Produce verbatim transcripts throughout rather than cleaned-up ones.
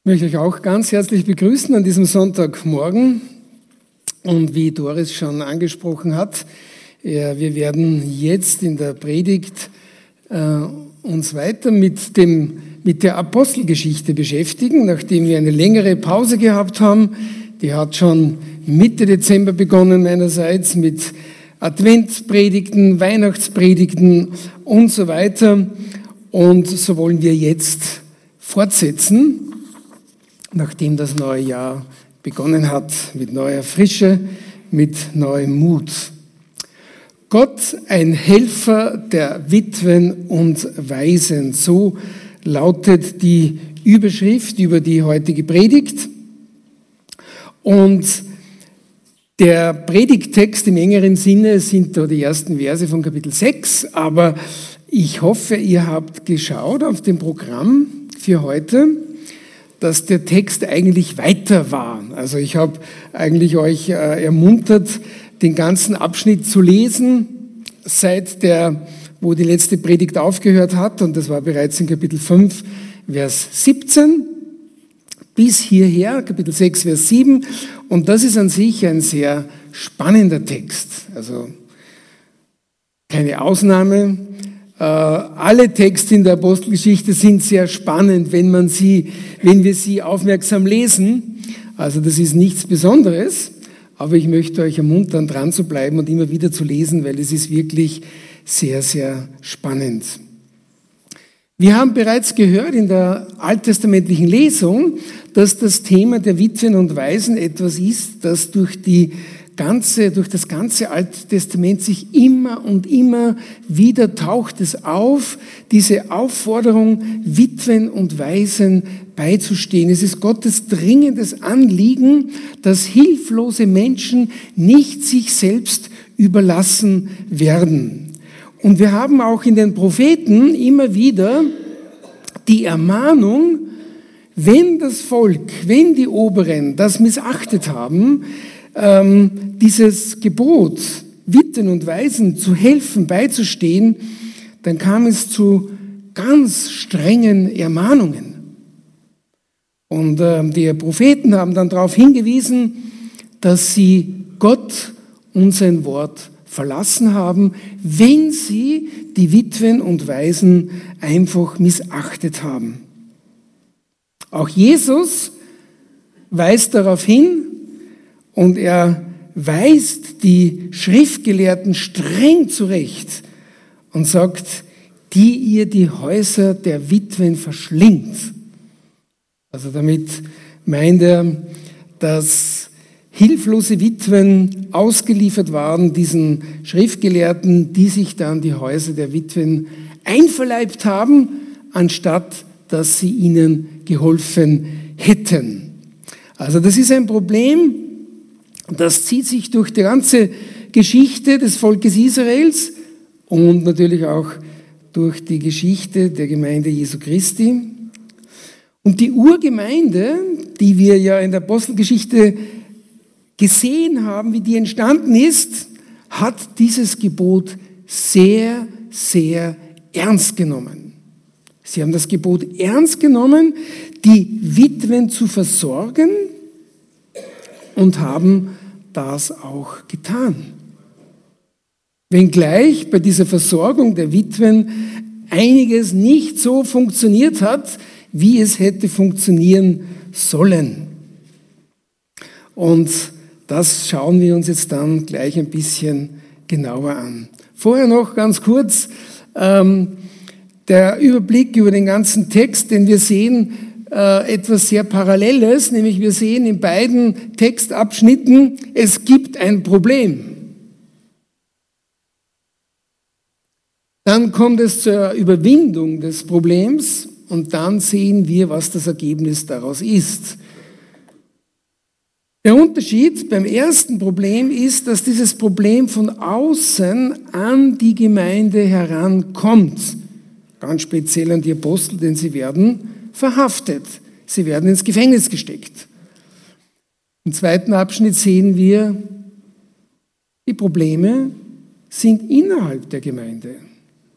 Ich möchte euch auch ganz herzlich begrüßen an diesem Sonntagmorgen. Und wie Doris schon angesprochen hat, ja, wir werden jetzt in der Predigt äh, uns weiter mit, dem, mit der Apostelgeschichte beschäftigen, nachdem wir eine längere Pause gehabt haben. Die hat schon Mitte Dezember begonnen meinerseits mit Adventspredigten, Weihnachtspredigten und so weiter. Und so wollen wir jetzt fortsetzen, nachdem das neue Jahr begonnen hat, mit neuer Frische, mit neuem Mut. Gott, ein Helfer der Witwen und Waisen, so lautet die Überschrift über die heutige Predigt. Und der Predigttext im engeren Sinne sind da die ersten Verse von Kapitel sechs, aber ich hoffe, ihr habt geschaut auf dem Programm für heute, dass der Text eigentlich weiter war. Also ich habe eigentlich euch äh, ermuntert, den ganzen Abschnitt zu lesen, seit der, wo die letzte Predigt aufgehört hat, und das war bereits in Kapitel fünf, Vers siebzehn, bis hierher, Kapitel sechs, Vers sieben. Und das ist an sich ein sehr spannender Text. Also keine Ausnahme. Äh, alle Texte in der Apostelgeschichte sind sehr spannend, wenn man sie, wenn wir sie aufmerksam lesen. Also das ist nichts Besonderes, aber ich möchte euch ermuntern, dran zu bleiben und immer wieder zu lesen, weil es ist wirklich sehr, sehr spannend. Wir haben bereits gehört in der alttestamentlichen Lesung, dass das Thema der Witwen und Waisen etwas ist, das durch die ganze, durch das ganze Alte Testament sich immer und immer wieder taucht es auf, diese Aufforderung, Witwen und Waisen beizustehen. Es ist Gottes dringendes Anliegen, dass hilflose Menschen nicht sich selbst überlassen werden. Und wir haben auch in den Propheten immer wieder die Ermahnung, wenn das Volk, wenn die Oberen das missachtet haben, ähm, dieses Gebot, Witwen und Waisen zu helfen, beizustehen, dann kam es zu ganz strengen Ermahnungen. Und äh, die Propheten haben dann darauf hingewiesen, dass sie Gott und sein Wort verlassen haben, wenn sie die Witwen und Waisen einfach missachtet haben. Auch Jesus weist darauf hin und er weist die Schriftgelehrten streng zurecht und sagt, die ihr die Häuser der Witwen verschlingt. Also damit meint er, dass hilflose Witwen ausgeliefert waren, diesen Schriftgelehrten, die sich dann die Häuser der Witwen einverleibt haben, anstatt dass sie ihnen geholfen hätten. Also das ist ein Problem, das zieht sich durch die ganze Geschichte des Volkes Israels und natürlich auch durch die Geschichte der Gemeinde Jesu Christi. Und die Urgemeinde, die wir ja in der Apostelgeschichte gesehen haben, wie die entstanden ist, hat dieses Gebot sehr, sehr ernst genommen. Sie haben das Gebot ernst genommen, die Witwen zu versorgen und haben das auch getan. Wenngleich bei dieser Versorgung der Witwen einiges nicht so funktioniert hat, wie es hätte funktionieren sollen. Und das schauen wir uns jetzt dann gleich ein bisschen genauer an. Vorher noch ganz kurz ähm, der Überblick über den ganzen Text, denn wir sehen äh, etwas sehr Paralleles, nämlich wir sehen in beiden Textabschnitten, es gibt ein Problem. Dann kommt es zur Überwindung des Problems und dann sehen wir, was das Ergebnis daraus ist. Der Unterschied beim ersten Problem ist, dass dieses Problem von außen an die Gemeinde herankommt. Ganz speziell an die Apostel, denn sie werden verhaftet. Sie werden ins Gefängnis gesteckt. Im zweiten Abschnitt sehen wir, die Probleme sind innerhalb der Gemeinde.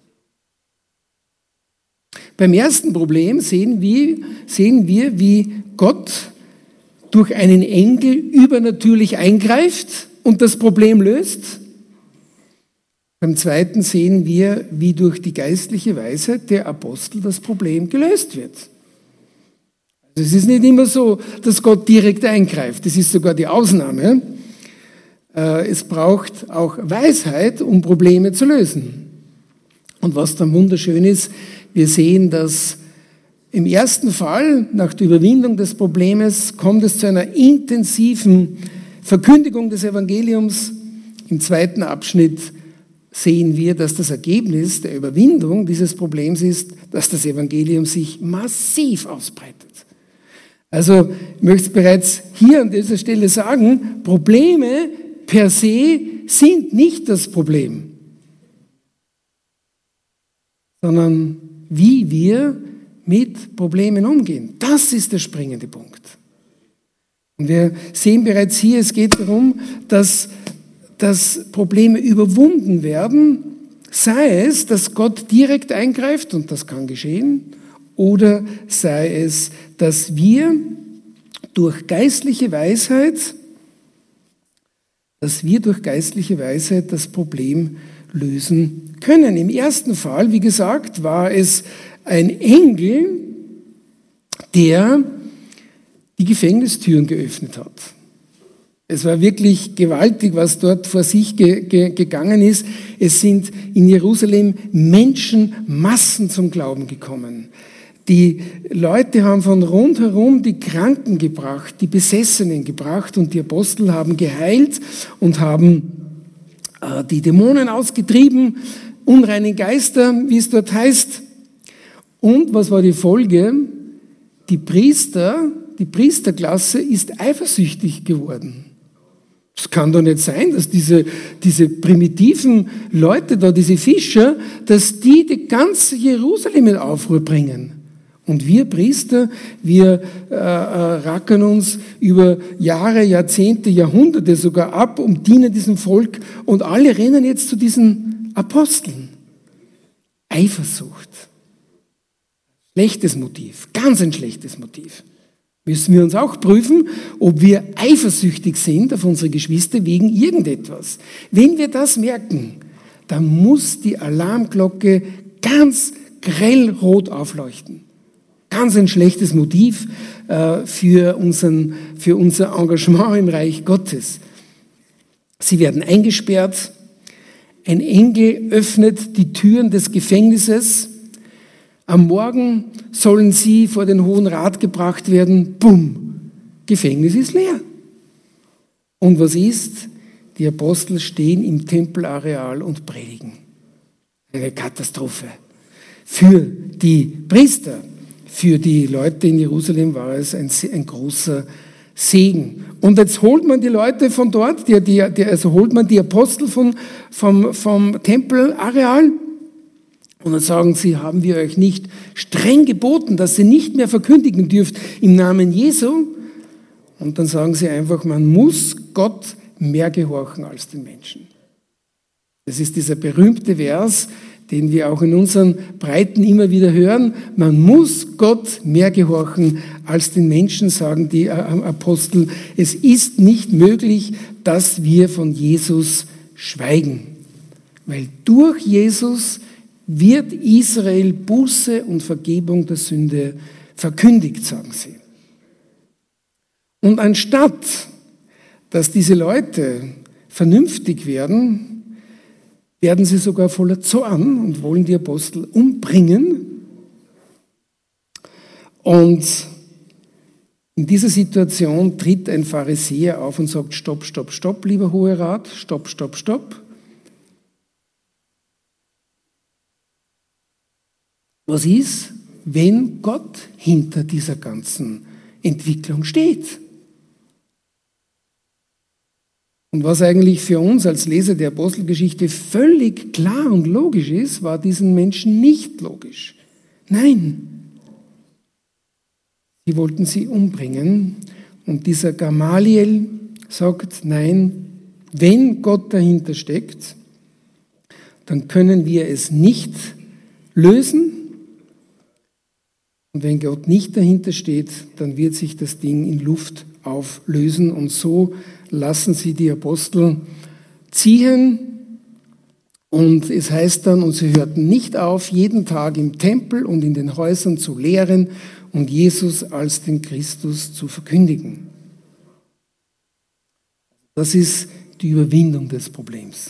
Beim ersten Problem sehen wir, sehen wir, wie Gott durch einen Engel übernatürlich eingreift und das Problem löst. Beim zweiten sehen wir, wie durch die geistliche Weisheit der Apostel das Problem gelöst wird. Also es ist nicht immer so, dass Gott direkt eingreift. Das ist sogar die Ausnahme. Es braucht auch Weisheit, um Probleme zu lösen. Und was dann wunderschön ist, wir sehen, dass im ersten Fall, nach der Überwindung des Problems, kommt es zu einer intensiven Verkündigung des Evangeliums. Im zweiten Abschnitt sehen wir, dass das Ergebnis der Überwindung dieses Problems ist, dass das Evangelium sich massiv ausbreitet. Also ich möchte bereits hier an dieser Stelle sagen, Probleme per se sind nicht das Problem, sondern wie wir mit Problemen umgehen. Das ist der springende Punkt. Und wir sehen bereits hier, es geht darum, dass dass Probleme überwunden werden, sei es, dass Gott direkt eingreift, und das kann geschehen, oder sei es, dass wir durch geistliche Weisheit, dass wir durch geistliche Weisheit das Problem lösen können. Im ersten Fall, wie gesagt, war es ein Engel, der die Gefängnistüren geöffnet hat. Es war wirklich gewaltig, was dort vor sich ge- ge- gegangen ist. Es sind in Jerusalem Menschenmassen zum Glauben gekommen. Die Leute haben von rundherum die Kranken gebracht, die Besessenen gebracht, und die Apostel haben geheilt und haben äh, die Dämonen ausgetrieben, unreine Geister, wie es dort heißt. Und was war die Folge? Die Priester, die Priesterklasse ist eifersüchtig geworden. Es kann doch nicht sein, dass diese, diese primitiven Leute da, diese Fischer, dass die die ganze Jerusalem in Aufruhr bringen. Und wir Priester, wir äh, äh, rackern uns über Jahre, Jahrzehnte, Jahrhunderte sogar ab und dienen diesem Volk, und alle rennen jetzt zu diesen Aposteln. Eifersucht. Schlechtes Motiv, ganz ein schlechtes Motiv. Müssen wir uns auch prüfen, ob wir eifersüchtig sind auf unsere Geschwister wegen irgendetwas. Wenn wir das merken, dann muss die Alarmglocke ganz grell rot aufleuchten. Ganz ein schlechtes Motiv äh, für, unseren, für unser Engagement im Reich Gottes. Sie werden eingesperrt. Ein Engel öffnet die Türen des Gefängnisses. Am Morgen sollen sie vor den Hohen Rat gebracht werden. Bumm, Gefängnis ist leer. Und was ist? Die Apostel stehen im Tempelareal und predigen. Eine Katastrophe. Für die Priester, für die Leute in Jerusalem war es ein, ein großer Segen. Und jetzt holt man die Leute von dort, die, die, die, also holt man die Apostel von, vom, vom Tempelareal. Und dann sagen sie, haben wir euch nicht streng geboten, dass ihr nicht mehr verkündigen dürft im Namen Jesu? Und dann sagen sie einfach, man muss Gott mehr gehorchen als den Menschen. Das ist dieser berühmte Vers, den wir auch in unseren Breiten immer wieder hören. Man muss Gott mehr gehorchen als den Menschen, sagen die Apostel. Es ist nicht möglich, dass wir von Jesus schweigen. Weil durch Jesus wird Israel Buße und Vergebung der Sünde verkündigt, sagen sie. Und anstatt, dass diese Leute vernünftig werden, werden sie sogar voller Zorn und wollen die Apostel umbringen. Und in dieser Situation tritt ein Pharisäer auf und sagt, stopp, stopp, stopp, lieber Hoher Rat, stopp, stopp, stopp. Was ist, wenn Gott hinter dieser ganzen Entwicklung steht? Und was eigentlich für uns als Leser der Apostelgeschichte völlig klar und logisch ist, war diesen Menschen nicht logisch. Nein, sie wollten sie umbringen. Und dieser Gamaliel sagt, nein, wenn Gott dahinter steckt, dann können wir es nicht lösen. Und wenn Gott nicht dahinter steht, dann wird sich das Ding in Luft auflösen. Und so lassen sie die Apostel ziehen. Und es heißt dann, und sie hörten nicht auf, jeden Tag im Tempel und in den Häusern zu lehren und Jesus als den Christus zu verkündigen. Das ist die Überwindung des Problems.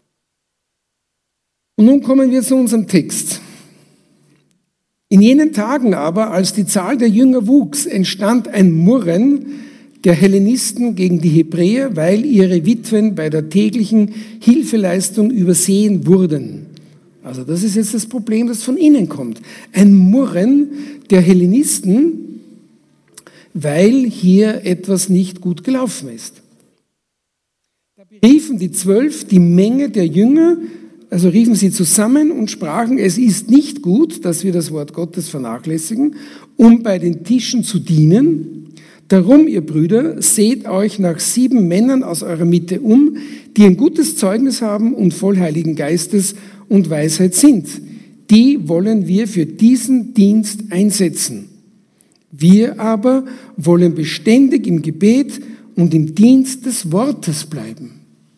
Und nun kommen wir zu unserem Text. In jenen Tagen aber, als die Zahl der Jünger wuchs, entstand ein Murren der Hellenisten gegen die Hebräer, weil ihre Witwen bei der täglichen Hilfeleistung übersehen wurden. Also das ist jetzt das Problem, das von innen kommt. Ein Murren der Hellenisten, weil hier etwas nicht gut gelaufen ist. Da beriefen die Zwölf die Menge der Jünger, also riefen sie zusammen und sprachen, es ist nicht gut, dass wir das Wort Gottes vernachlässigen, um bei den Tischen zu dienen. Darum, ihr Brüder, seht euch nach sieben Männern aus eurer Mitte um, die ein gutes Zeugnis haben und voll Heiligen Geistes und Weisheit sind. Die wollen wir für diesen Dienst einsetzen. Wir aber wollen beständig im Gebet und im Dienst des Wortes bleiben.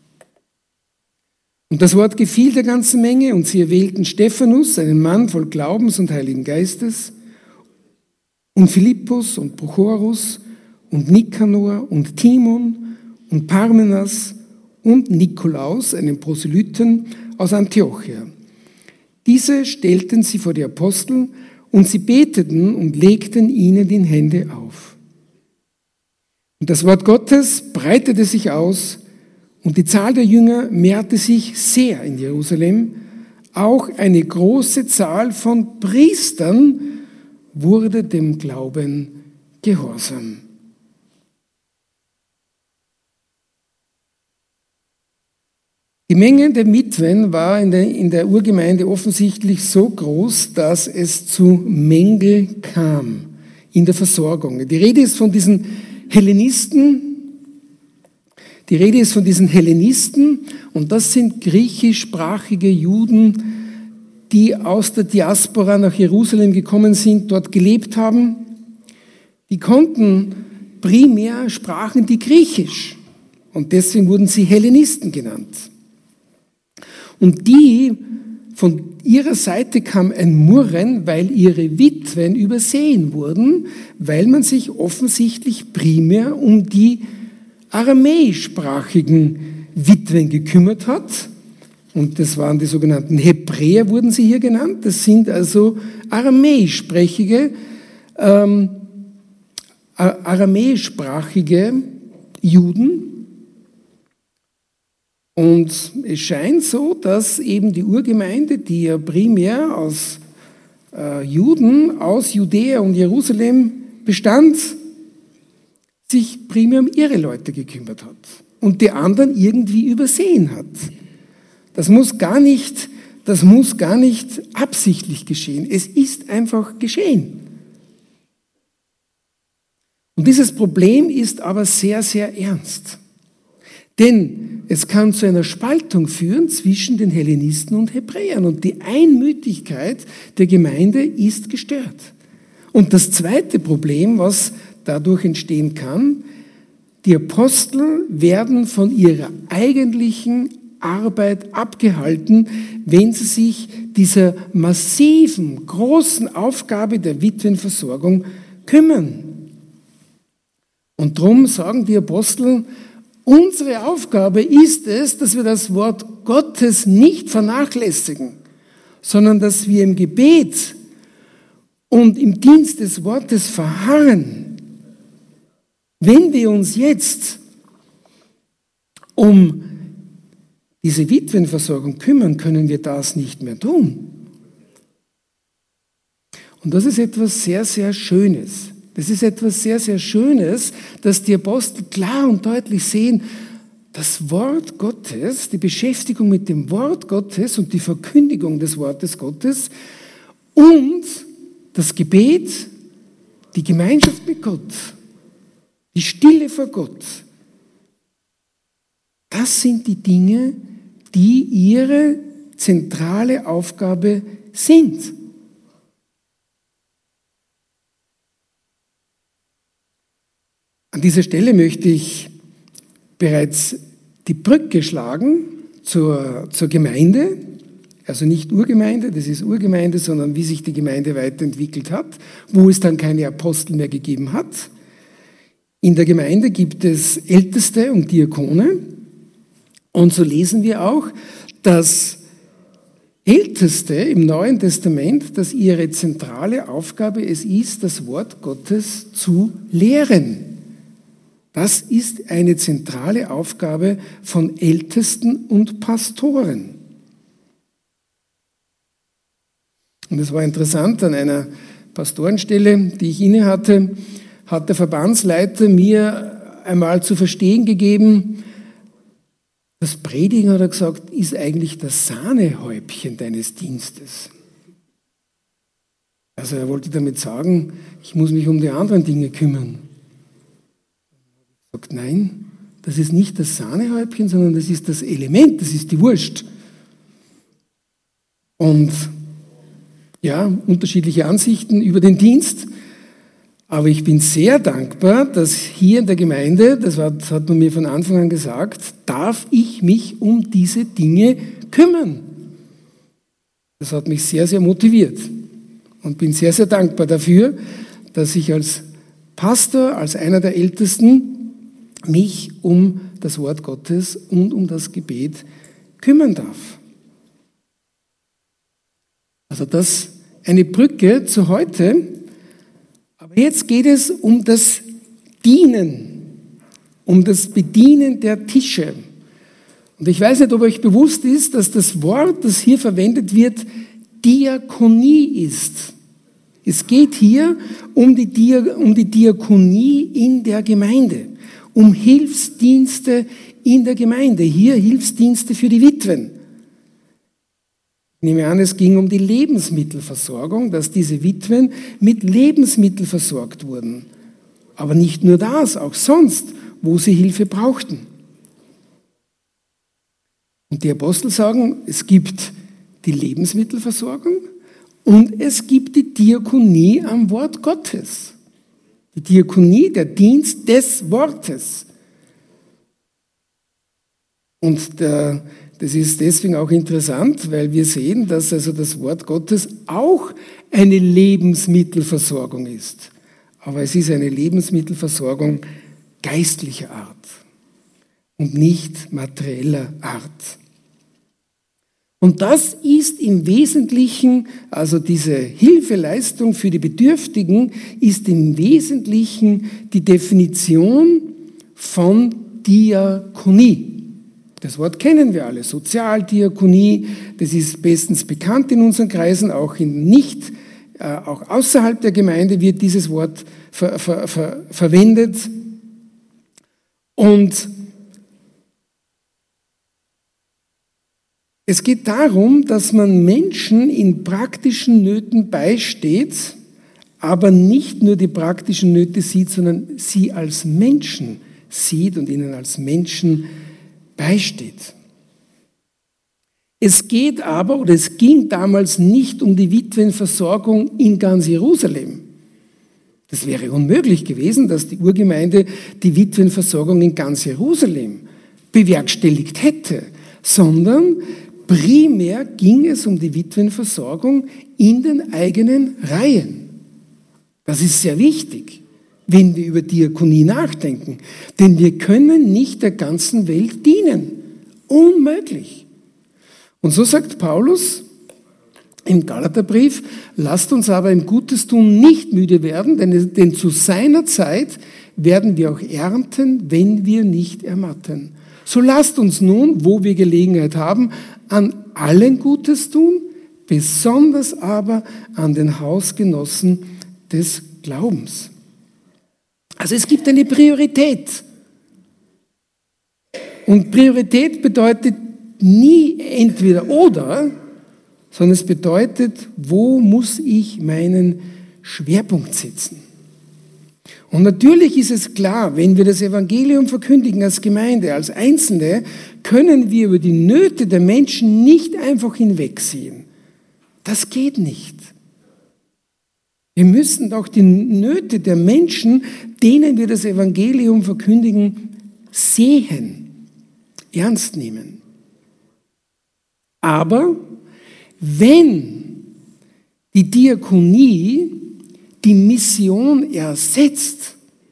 Und das Wort gefiel der ganzen Menge, und sie erwählten Stephanus, einen Mann voll Glaubens und Heiligen Geistes, und Philippus und Prochorus und Nikanor und Timon und Parmenas und Nikolaus, einen Proselyten aus Antiochia. Diese stellten sie vor die Apostel, und sie beteten und legten ihnen die Hände auf. Und das Wort Gottes breitete sich aus, und die Zahl der Jünger mehrte sich sehr in Jerusalem. Auch eine große Zahl von Priestern wurde dem Glauben gehorsam. Die Menge der Witwen war in der, in der Urgemeinde offensichtlich so groß, dass es zu Mängel kam in der Versorgung. Die Rede ist von diesen Hellenisten, Die Rede ist von diesen Hellenisten, und das sind griechischsprachige Juden, die aus der Diaspora nach Jerusalem gekommen sind, dort gelebt haben. Die konnten primär, sprachen die Griechisch, und deswegen wurden sie Hellenisten genannt. Und die, von ihrer Seite kam ein Murren, weil ihre Witwen übersehen wurden, weil man sich offensichtlich primär um die aramäischsprachigen Witwen gekümmert hat. Und das waren die sogenannten Hebräer, wurden sie hier genannt. Das sind also aramäischsprachige, ähm, aramäischsprachige Juden. Und es scheint so, dass eben die Urgemeinde, die ja primär aus äh, Juden aus Judäa und Jerusalem bestand, sich primär um ihre Leute gekümmert hat und die anderen irgendwie übersehen hat. Das muss gar nicht, das muss gar nicht absichtlich geschehen. Es ist einfach geschehen. Und dieses Problem ist aber sehr, sehr ernst. Denn es kann zu einer Spaltung führen zwischen den Hellenisten und Hebräern. Und die Einmütigkeit der Gemeinde ist gestört. Und das zweite Problem, was dadurch entstehen kann, die Apostel werden von ihrer eigentlichen Arbeit abgehalten, wenn sie sich dieser massiven, großen Aufgabe der Witwenversorgung kümmern. Und darum sagen die Apostel, unsere Aufgabe ist es, dass wir das Wort Gottes nicht vernachlässigen, sondern dass wir im Gebet und im Dienst des Wortes verharren. Wenn wir uns jetzt um diese Witwenversorgung kümmern, können wir das nicht mehr tun. Und das ist etwas sehr, sehr Schönes. Das ist etwas sehr, sehr Schönes, dass die Apostel klar und deutlich sehen, das Wort Gottes, die Beschäftigung mit dem Wort Gottes und die Verkündigung des Wortes Gottes und das Gebet, die Gemeinschaft mit Gott, die Stille vor Gott, das sind die Dinge, die ihre zentrale Aufgabe sind. An dieser Stelle möchte ich bereits die Brücke schlagen zur, zur Gemeinde, also nicht Urgemeinde, das ist Urgemeinde, sondern wie sich die Gemeinde weiterentwickelt hat, wo es dann keine Apostel mehr gegeben hat. In der Gemeinde gibt es Älteste und Diakone und so lesen wir auch, dass Älteste im Neuen Testament, dass ihre zentrale Aufgabe es ist, das Wort Gottes zu lehren. Das ist eine zentrale Aufgabe von Ältesten und Pastoren. Und es war interessant, an einer Pastorenstelle, die ich inne hatte, hat der Verbandsleiter mir einmal zu verstehen gegeben, das Predigen, hat er gesagt, ist eigentlich das Sahnehäubchen deines Dienstes. Also er wollte damit sagen, ich muss mich um die anderen Dinge kümmern. Er sagt, nein, das ist nicht das Sahnehäubchen, sondern das ist das Element, das ist die Wurst. Und ja, unterschiedliche Ansichten über den Dienst. Aber ich bin sehr dankbar, dass hier in der Gemeinde, das hat, hat man mir von Anfang an gesagt, darf ich mich um diese Dinge kümmern. Das hat mich sehr, sehr motiviert und bin sehr, sehr dankbar dafür, dass ich als Pastor, als einer der Ältesten, mich um das Wort Gottes und um das Gebet kümmern darf. Also das eine Brücke zu heute. Aber jetzt geht es um das Dienen, um das Bedienen der Tische. Und ich weiß nicht, ob euch bewusst ist, dass das Wort, das hier verwendet wird, Diakonie ist. Es geht hier um die, Dia- um die Diakonie in der Gemeinde, um Hilfsdienste in der Gemeinde. Hier Hilfsdienste für die Witwen. Ich nehme an, es ging um die Lebensmittelversorgung, dass diese Witwen mit Lebensmitteln versorgt wurden. Aber nicht nur das, auch sonst, wo sie Hilfe brauchten. Und die Apostel sagen, es gibt die Lebensmittelversorgung und es gibt die Diakonie am Wort Gottes. Die Diakonie, der Dienst des Wortes. Und der Das ist deswegen auch interessant, weil wir sehen, dass also das Wort Gottes auch eine Lebensmittelversorgung ist. Aber es ist eine Lebensmittelversorgung geistlicher Art und nicht materieller Art. Und das ist im Wesentlichen, also diese Hilfeleistung für die Bedürftigen, ist im Wesentlichen die Definition von Diakonie. Das Wort kennen wir alle, Sozialdiakonie, das ist bestens bekannt in unseren Kreisen, auch in nicht, äh, auch außerhalb der Gemeinde wird dieses Wort ver, ver, ver, verwendet. Und es geht darum, dass man Menschen in praktischen Nöten beisteht, aber nicht nur die praktischen Nöte sieht, sondern sie als Menschen sieht und ihnen als Menschen beisteht. Es geht aber, oder es ging damals nicht um die Witwenversorgung in ganz Jerusalem. Das wäre unmöglich gewesen, dass die Urgemeinde die Witwenversorgung in ganz Jerusalem bewerkstelligt hätte, sondern primär ging es um die Witwenversorgung in den eigenen Reihen. Das ist sehr wichtig, wenn wir über Diakonie nachdenken. Denn wir können nicht der ganzen Welt dienen. Unmöglich. Und so sagt Paulus im Galaterbrief, lasst uns aber im Gutes tun nicht müde werden, denn, denn zu seiner Zeit werden wir auch ernten, wenn wir nicht ermatten. So lasst uns nun, wo wir Gelegenheit haben, an allen Gutes tun, besonders aber an den Hausgenossen des Glaubens. Also es gibt eine Priorität. Und Priorität bedeutet nie entweder oder, sondern es bedeutet, wo muss ich meinen Schwerpunkt setzen. Und natürlich ist es klar, wenn wir das Evangelium verkündigen als Gemeinde, als Einzelne, können wir über die Nöte der Menschen nicht einfach hinwegsehen. Das geht nicht. Wir müssen doch die Nöte der Menschen, denen wir das Evangelium verkündigen, sehen, ernst nehmen. Aber wenn die Diakonie die Mission ersetzt,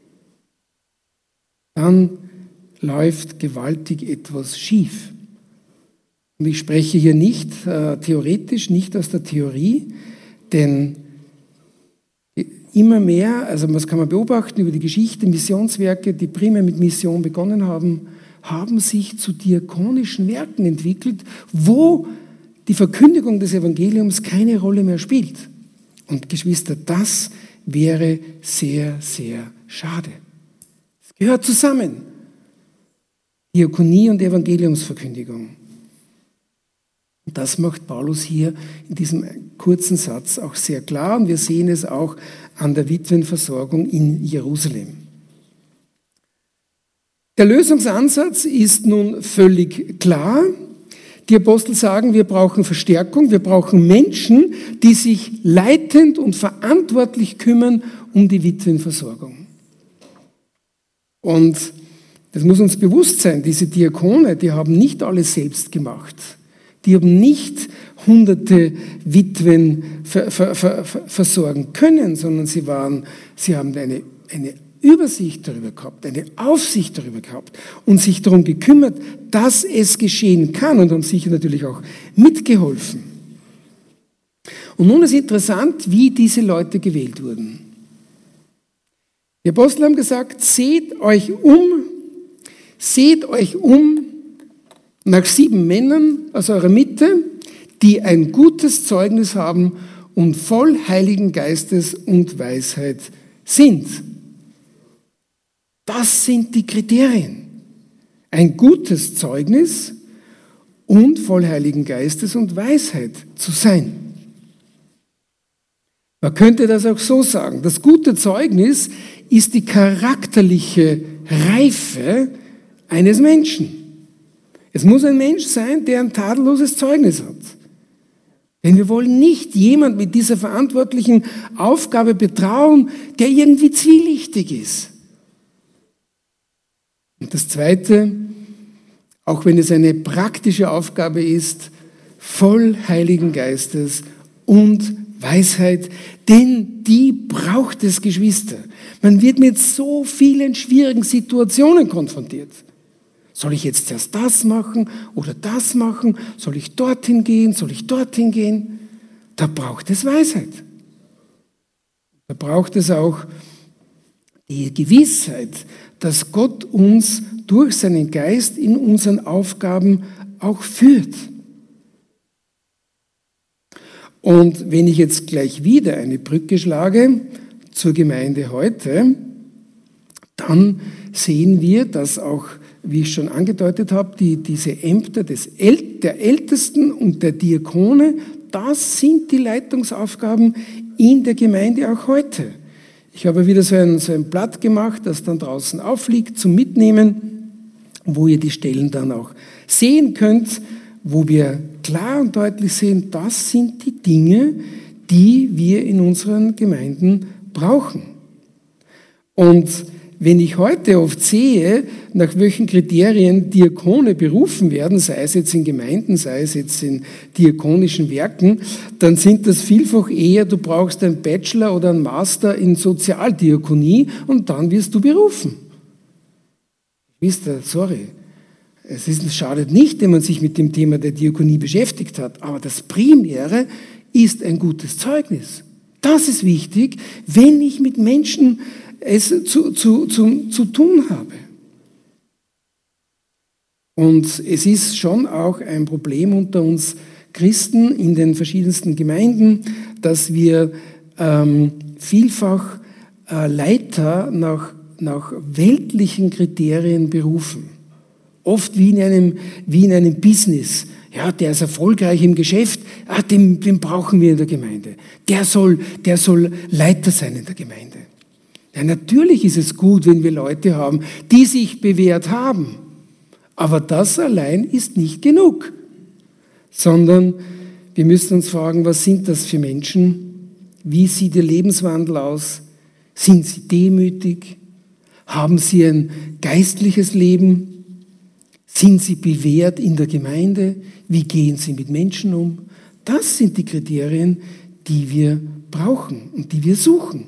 dann läuft gewaltig etwas schief. Und ich spreche hier nicht äh, theoretisch, nicht aus der Theorie, denn immer mehr, also was kann man beobachten über die Geschichte, Missionswerke, die primär mit Mission begonnen haben, haben sich zu diakonischen Werken entwickelt, wo die Verkündigung des Evangeliums keine Rolle mehr spielt. Und Geschwister, das wäre sehr, sehr schade. Es gehört zusammen. Diakonie und Evangeliumsverkündigung. Und das macht Paulus hier in diesem kurzen Satz auch sehr klar. Und wir sehen es auch an der Witwenversorgung in Jerusalem. Der Lösungsansatz ist nun völlig klar. Die Apostel sagen, wir brauchen Verstärkung, wir brauchen Menschen, die sich leitend und verantwortlich kümmern um die Witwenversorgung. Und das muss uns bewusst sein, diese Diakone, die haben nicht alles selbst gemacht. Die haben nicht hunderte Witwen ver, ver, ver, versorgen können, sondern sie, waren, sie haben eine, eine Übersicht darüber gehabt, eine Aufsicht darüber gehabt und sich darum gekümmert, dass es geschehen kann und haben sicher natürlich auch mitgeholfen. Und nun ist interessant, wie diese Leute gewählt wurden. Die Apostel haben gesagt, seht euch um, seht euch um nach sieben Männern aus eurer Mitte, die ein gutes Zeugnis haben und voll Heiligen Geistes und Weisheit sind. Das sind die Kriterien. Ein gutes Zeugnis und voll Heiligen Geistes und Weisheit zu sein. Man könnte das auch so sagen. Das gute Zeugnis ist die charakterliche Reife eines Menschen. Es muss ein Mensch sein, der ein tadelloses Zeugnis hat. Denn wir wollen nicht jemand mit dieser verantwortlichen Aufgabe betrauen, der irgendwie zwielichtig ist. Und das Zweite, auch wenn es eine praktische Aufgabe ist, voll Heiligen Geistes und Weisheit, denn die braucht es, Geschwister. Man wird mit so vielen schwierigen Situationen konfrontiert. Soll ich jetzt erst das machen oder das machen? Soll ich dorthin gehen? Soll ich dorthin gehen? Da braucht es Weisheit. Da braucht es auch die Gewissheit, dass Gott uns durch seinen Geist in unseren Aufgaben auch führt. Und wenn ich jetzt gleich wieder eine Brücke schlage zur Gemeinde heute, dann sehen wir, dass auch, wie ich schon angedeutet habe, die, diese Ämter des El- der Ältesten und der Diakone, das sind die Leitungsaufgaben in der Gemeinde auch heute. Ich habe wieder so ein, so ein Blatt gemacht, das dann draußen aufliegt zum Mitnehmen, wo ihr die Stellen dann auch sehen könnt, wo wir klar und deutlich sehen, das sind die Dinge, die wir in unseren Gemeinden brauchen. Und wenn ich heute oft sehe, nach welchen Kriterien Diakone berufen werden, sei es jetzt in Gemeinden, sei es jetzt in diakonischen Werken, dann sind das vielfach eher, du brauchst einen Bachelor oder einen Master in Sozialdiakonie und dann wirst du berufen. Wisst ihr, sorry, es, ist, es schadet nicht, wenn man sich mit dem Thema der Diakonie beschäftigt hat, aber das Primäre ist ein gutes Zeugnis. Das ist wichtig, wenn ich mit Menschen es zu, zu, zu, zu tun habe. Und es ist schon auch ein Problem unter uns Christen in den verschiedensten Gemeinden, dass wir ähm, vielfach äh, Leiter nach, nach weltlichen Kriterien berufen. Oft wie in einem, wie in einem Business. Ja, der ist erfolgreich im Geschäft, ah, den, den brauchen wir in der Gemeinde. Der soll, der soll Leiter sein in der Gemeinde. Ja, natürlich ist es gut, wenn wir Leute haben, die sich bewährt haben. Aber das allein ist nicht genug. Sondern wir müssen uns fragen, was sind das für Menschen? Wie sieht ihr Lebenswandel aus? Sind sie demütig? Haben sie ein geistliches Leben? Sind sie bewährt in der Gemeinde? Wie gehen sie mit Menschen um? Das sind die Kriterien, die wir brauchen und die wir suchen.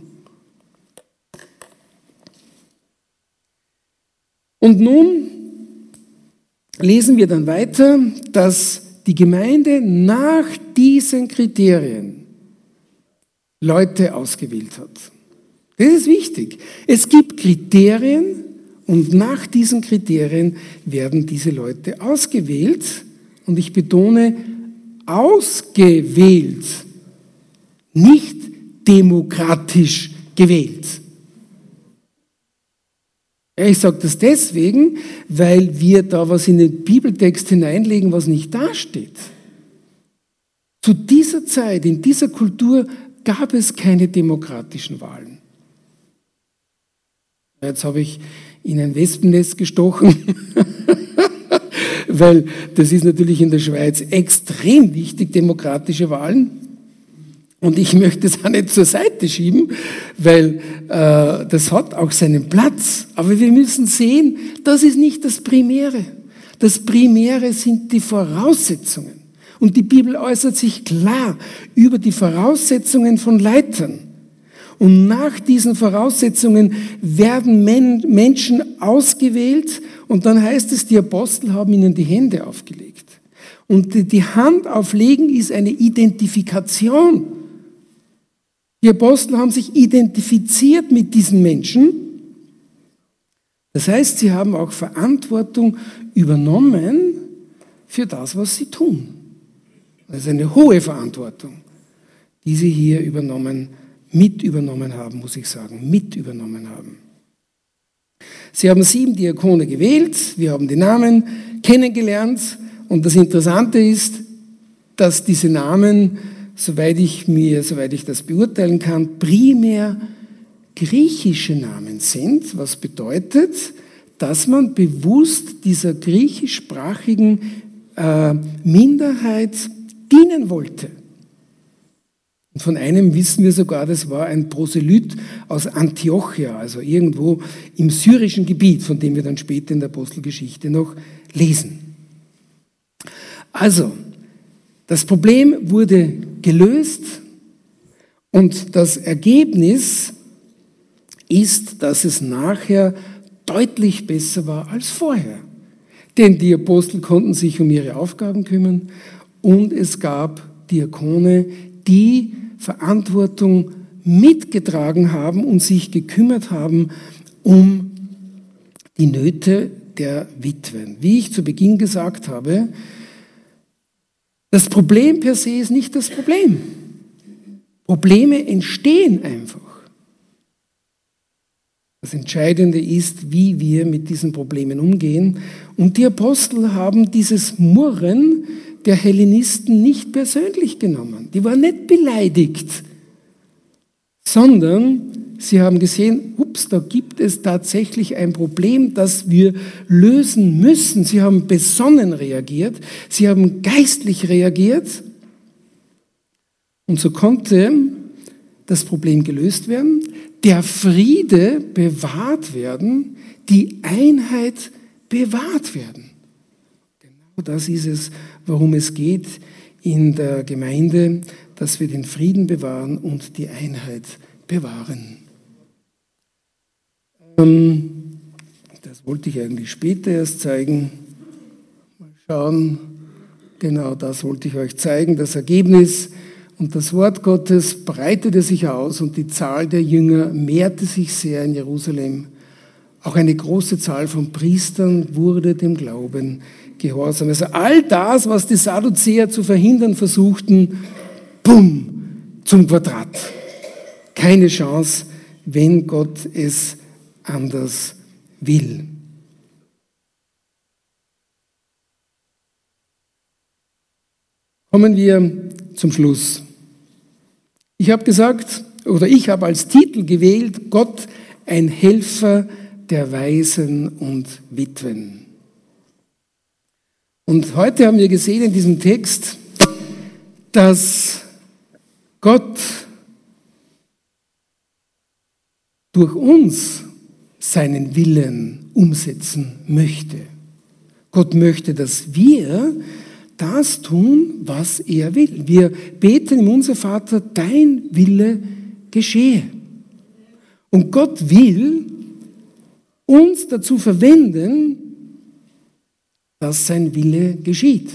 Und nun lesen wir dann weiter, dass die Gemeinde nach diesen Kriterien Leute ausgewählt hat. Das ist wichtig. Es gibt Kriterien und nach diesen Kriterien werden diese Leute ausgewählt. Und ich betone, ausgewählt, nicht demokratisch gewählt. Ich sage das deswegen, weil wir da was in den Bibeltext hineinlegen, was nicht dasteht. Zu dieser Zeit, in dieser Kultur gab es keine demokratischen Wahlen. Jetzt habe ich in ein Wespennest gestochen, weil das ist natürlich in der Schweiz extrem wichtig, demokratische Wahlen. Und ich möchte es auch nicht zur Seite schieben, weil äh, das hat auch seinen Platz. Aber wir müssen sehen, das ist nicht das Primäre. Das Primäre sind die Voraussetzungen. Und die Bibel äußert sich klar über die Voraussetzungen von Leitern. Und nach diesen Voraussetzungen werden Men- Menschen ausgewählt. Und dann heißt es, die Apostel haben ihnen die Hände aufgelegt. Und die, die Hand auflegen ist eine Identifikation. Die Apostel haben sich identifiziert mit diesen Menschen. Das heißt, sie haben auch Verantwortung übernommen für das, was sie tun. Das ist eine hohe Verantwortung, die sie hier übernommen, mit übernommen haben, muss ich sagen, mit übernommen haben. Sie haben sieben Diakone gewählt, wir haben die Namen kennengelernt und das Interessante ist, dass diese Namen, soweit ich mir, soweit ich das beurteilen kann, primär griechische Namen sind, was bedeutet, dass man bewusst dieser griechischsprachigen äh, Minderheit dienen wollte. Und von einem wissen wir sogar, das war ein Proselyt aus Antiochia, also irgendwo im syrischen Gebiet, von dem wir dann später in der Apostelgeschichte noch lesen. Also, das Problem wurde gelöst und das Ergebnis ist, dass es nachher deutlich besser war als vorher. Denn die Apostel konnten sich um ihre Aufgaben kümmern und es gab Diakone, die Verantwortung mitgetragen haben und sich gekümmert haben um die Nöte der Witwen. Wie ich zu Beginn gesagt habe, das Problem per se ist nicht das Problem. Probleme entstehen einfach. Das Entscheidende ist, wie wir mit diesen Problemen umgehen. Und die Apostel haben dieses Murren der Hellenisten nicht persönlich genommen. Die waren nicht beleidigt, sondern sie haben gesehen, ups, da gibt es tatsächlich ein Problem, das wir lösen müssen. Sie haben besonnen reagiert, sie haben geistlich reagiert und so konnte das Problem gelöst werden, der Friede bewahrt werden, die Einheit bewahrt werden. Genau das ist es, worum es geht in der Gemeinde, dass wir den Frieden bewahren und die Einheit bewahren. Ähm, das wollte ich eigentlich später erst zeigen. Mal schauen. Genau das wollte ich euch zeigen. Das Ergebnis und das Wort Gottes breitete sich aus und die Zahl der Jünger mehrte sich sehr in Jerusalem. Auch eine große Zahl von Priestern wurde dem Glauben gehorsam. Also all das, was die Sadduzäer zu verhindern versuchten, bumm, zum Quadrat. Keine Chance, wenn Gott es anders will. Kommen wir zum Schluss. Ich habe gesagt, oder ich habe als Titel gewählt, Gott, ein Helfer der Waisen und Witwen. Und heute haben wir gesehen in diesem Text, dass Gott durch uns seinen Willen umsetzen möchte. Gott möchte, dass wir das tun, was er will. Wir beten im Unser Vater, dein Wille geschehe. Und Gott will uns dazu verwenden, dass sein Wille geschieht.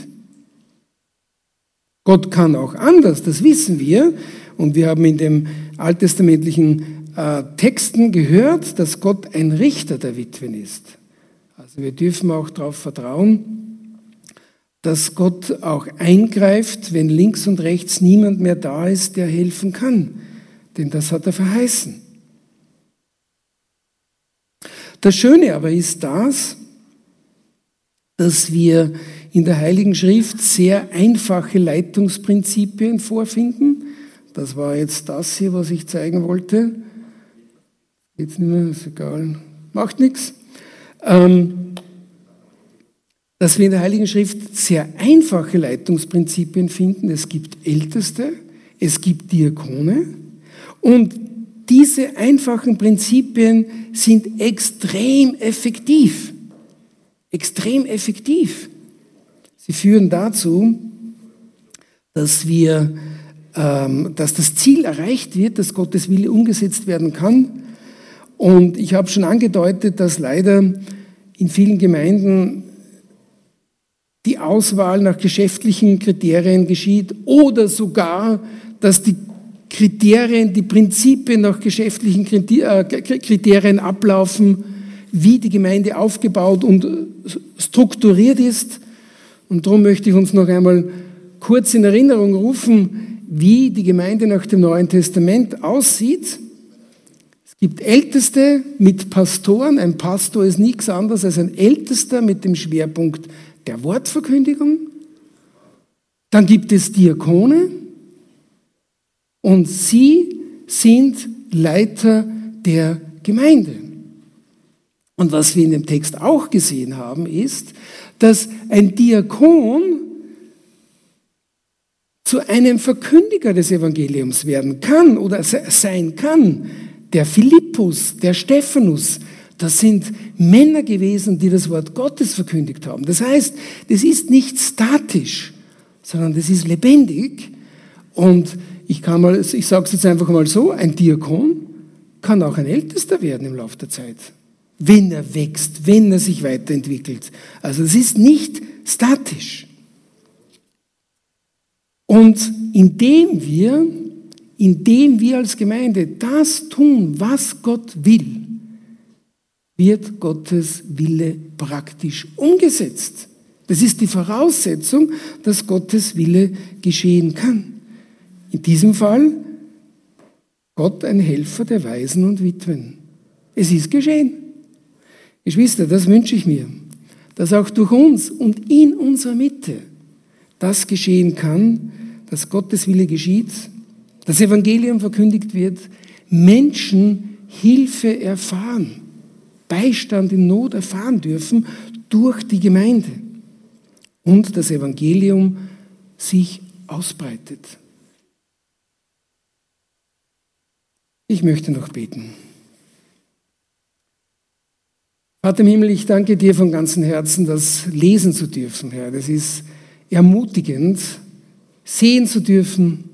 Gott kann auch anders, das wissen wir. Und wir haben in den alttestamentlichen äh, Texten gehört, dass Gott ein Richter der Witwen ist. Also wir dürfen auch darauf vertrauen, dass Gott auch eingreift, wenn links und rechts niemand mehr da ist, der helfen kann. Denn das hat er verheißen. Das Schöne aber ist das, dass wir in der Heiligen Schrift sehr einfache Leitungsprinzipien vorfinden. Das war jetzt das hier, was ich zeigen wollte. Geht's nicht mehr, ist egal. Macht nichts. Ähm, dass wir in der Heiligen Schrift sehr einfache Leitungsprinzipien finden. Es gibt Älteste, es gibt Diakone und diese einfachen Prinzipien sind extrem effektiv. Extrem effektiv. Sie führen dazu, dass wir, ähm, dass das Ziel erreicht wird, dass Gottes Wille umgesetzt werden kann. Und ich habe schon angedeutet, dass leider in vielen Gemeinden die Auswahl nach geschäftlichen Kriterien geschieht oder sogar, dass die Kriterien, die Prinzipien nach geschäftlichen Kriterien ablaufen, wie die Gemeinde aufgebaut und strukturiert ist. Und darum möchte ich uns noch einmal kurz in Erinnerung rufen, wie die Gemeinde nach dem Neuen Testament aussieht. Es gibt Älteste mit Pastoren. Ein Pastor ist nichts anderes als ein Ältester mit dem Schwerpunkt der Wortverkündigung. Dann gibt es Diakone und sie sind Leiter der Gemeinde. Und was wir in dem Text auch gesehen haben, ist, dass ein Diakon zu einem Verkündiger des Evangeliums werden kann oder sein kann. Der Philippus, der Stephanus, das sind Männer gewesen, die das Wort Gottes verkündigt haben. Das heißt, das ist nicht statisch, sondern das ist lebendig. Und ich kann mal, ich sage es jetzt einfach mal so, ein Diakon kann auch ein Ältester werden im Laufe der Zeit, wenn er wächst, wenn er sich weiterentwickelt. Also es ist nicht statisch. Und indem wir, indem wir als Gemeinde das tun, was Gott will, wird Gottes Wille praktisch umgesetzt. Das ist die Voraussetzung, dass Gottes Wille geschehen kann. In diesem Fall Gott ein Helfer der Waisen und Witwen. Es ist geschehen. Geschwister, das wünsche ich mir, dass auch durch uns und in unserer Mitte das geschehen kann, dass Gottes Wille geschieht, das Evangelium verkündigt wird, Menschen Hilfe erfahren, Beistand in Not erfahren dürfen durch die Gemeinde und das Evangelium sich ausbreitet. Ich möchte noch beten. Vater im Himmel, ich danke dir von ganzem Herzen, das lesen zu dürfen, Herr. Das ist ermutigend, sehen zu dürfen,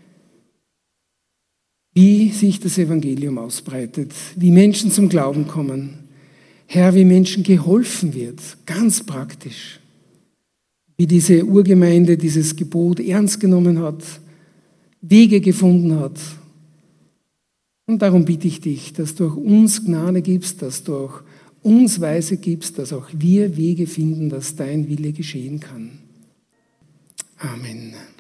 wie sich das Evangelium ausbreitet, wie Menschen zum Glauben kommen. Herr, wie Menschen geholfen wird, ganz praktisch. Wie diese Urgemeinde dieses Gebot ernst genommen hat, Wege gefunden hat. Und darum bitte ich dich, dass du auch uns Gnade gibst, dass du auch uns Weise gibst, dass auch wir Wege finden, dass dein Wille geschehen kann. Amen.